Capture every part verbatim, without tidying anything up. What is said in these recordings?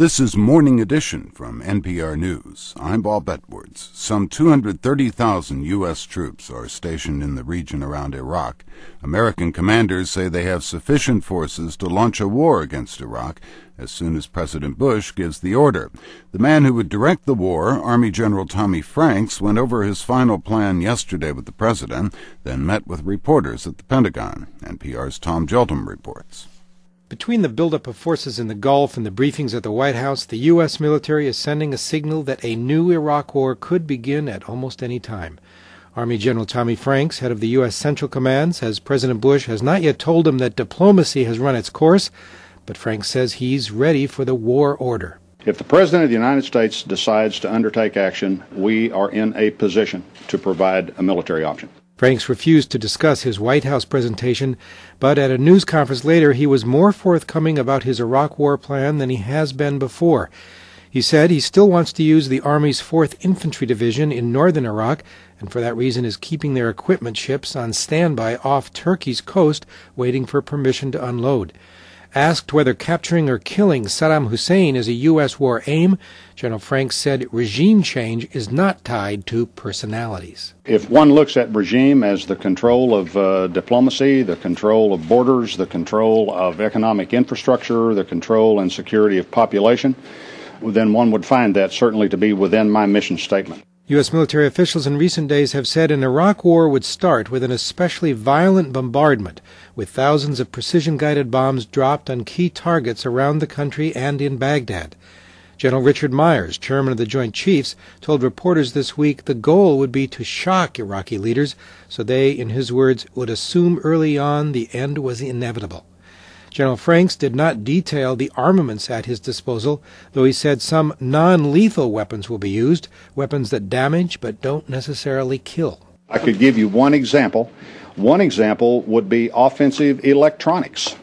This is Morning Edition from N P R News. I'm Bob Edwards. Some two hundred thirty thousand U S troops are stationed in the region around Iraq. American commanders say they have sufficient forces to launch a war against Iraq as soon as President Bush gives the order. The man who would direct the war, Army General Tommy Franks, went over his final plan yesterday with the president, then met with reporters at the Pentagon. N P R's Tom Geltum reports. Between the buildup of forces in the Gulf and the briefings at the White House, the U S military is sending a signal that a new Iraq war could begin at almost any time. Army General Tommy Franks, head of the U S Central Command, says President Bush has not yet told him that diplomacy has run its course, but Franks says he's ready for the war order. If the President of the United States decides to undertake action, we are in a position to provide a military option. Franks refused to discuss his White House presentation, but at a news conference later he was more forthcoming about his Iraq war plan than he has been before. He said he still wants to use the Army's fourth Infantry Division in northern Iraq, and for that reason is keeping their equipment ships on standby off Turkey's coast, waiting for permission to unload. Asked whether capturing or killing Saddam Hussein is a U S war aim, General Franks said regime change is not tied to personalities. If one looks at regime as the control of uh, diplomacy, the control of borders, the control of economic infrastructure, the control and security of population, then one would find that certainly to be within my mission statement. U S military officials in recent days have said an Iraq war would start with an especially violent bombardment, with thousands of precision-guided bombs dropped on key targets around the country and in Baghdad. General Richard Myers, chairman of the Joint Chiefs, told reporters this week the goal would be to shock Iraqi leaders so they, in his words, would assume early on the end was inevitable. General Franks did not detail the armaments at his disposal, though he said some non-lethal weapons will be used, weapons that damage but don't necessarily kill. I could give you one example. One example would be offensive electronics.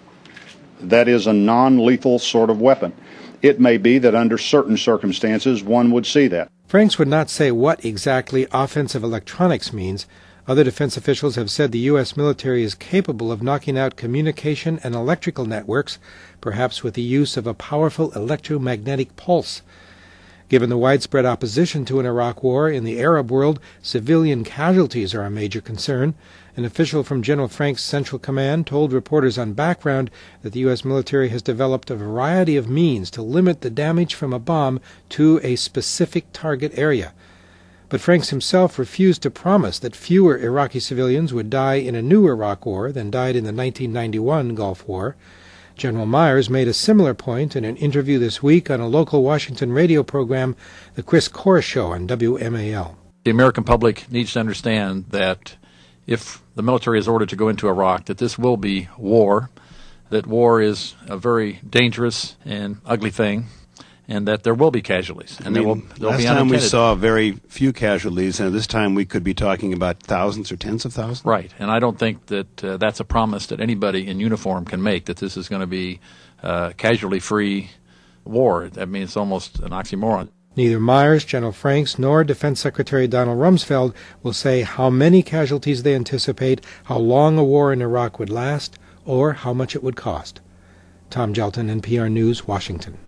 That is a non-lethal sort of weapon. It may be that under certain circumstances one would see that. Franks would not say what exactly offensive electronics means. Other defense officials have said the U S military is capable of knocking out communication and electrical networks, perhaps with the use of a powerful electromagnetic pulse. Given the widespread opposition to an Iraq war in the Arab world, civilian casualties are a major concern. An official from General Franks' Central Command told reporters on Background that the U S military has developed a variety of means to limit the damage from a bomb to a specific target area. But Franks himself refused to promise that fewer Iraqi civilians would die in a new Iraq war than died in the nineteen ninety-one Gulf War. General Myers made a similar point in an interview this week on a local Washington radio program, The Chris Corr Show on W M A L. The American public needs to understand that if the military is ordered to go into Iraq, that this will be war, that war is a very dangerous and ugly thing, and that there will be casualties. And I mean, there will, there will last be time we unintended. saw very few casualties, and this time we could be talking about thousands or tens of thousands. Right, and I don't think that uh, that's a promise that anybody in uniform can make, that this is going to be uh, casualty-free war. I mean, it's almost an oxymoron. Neither Myers, General Franks, nor Defense Secretary Donald Rumsfeld will say how many casualties they anticipate, how long a war in Iraq would last, or how much it would cost. Tom Gelton, N P R News, Washington.